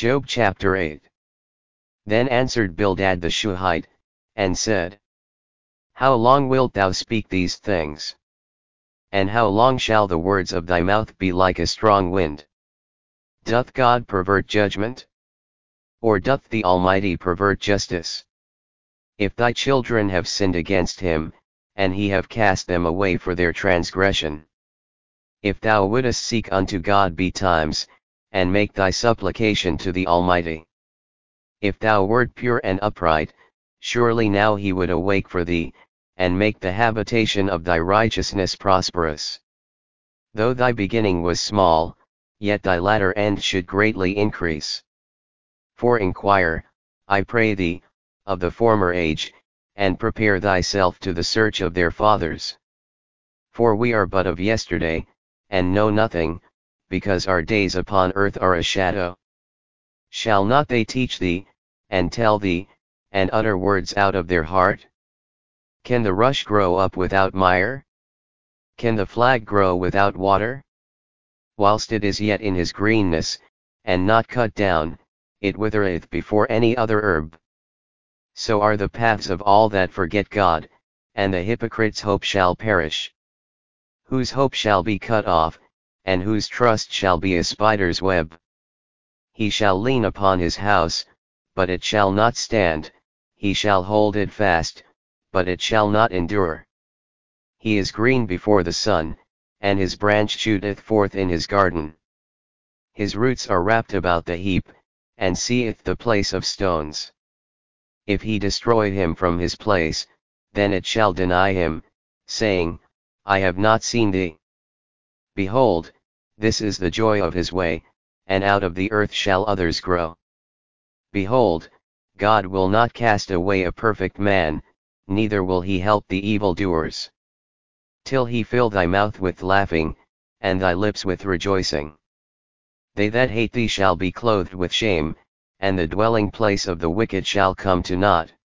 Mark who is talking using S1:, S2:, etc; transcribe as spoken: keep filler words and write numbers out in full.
S1: Job chapter eight. Then answered Bildad the Shuhite, and said, How long wilt thou speak these things? And how long shall the words of thy mouth be like a strong wind? Doth God pervert judgment? Or doth the Almighty pervert justice? If thy children have sinned against him, and he have cast them away for their transgression. If thou wouldest seek unto God betimes, and make thy supplication to the Almighty. If thou wert pure and upright, surely now he would awake for thee, and make the habitation of thy righteousness prosperous. Though thy beginning was small, yet thy latter end should greatly increase. For inquire, I pray thee, of the former age, and prepare thyself to the search of their fathers. For we are but of yesterday, and know nothing, because our days upon earth are a shadow. Shall not they teach thee, and tell thee, and utter words out of their heart? Can the rush grow up without mire? Can the flag grow without water? Whilst it is yet in his greenness, and not cut down, it withereth before any other herb. So are the paths of all that forget God, and the hypocrite's hope shall perish. Whose hope shall be cut off, and whose trust shall be a spider's web. He shall lean upon his house, but it shall not stand, he shall hold it fast, but it shall not endure. He is green before the sun, and his branch shooteth forth in his garden. His roots are wrapped about the heap, and seeth the place of stones. If he destroy him from his place, then it shall deny him, saying, I have not seen thee. Behold, this is the joy of his way, and out of the earth shall others grow. Behold, God will not cast away a perfect man, neither will he help the evildoers. Till he fill thy mouth with laughing, and thy lips with rejoicing. They that hate thee shall be clothed with shame, and the dwelling place of the wicked shall come to naught.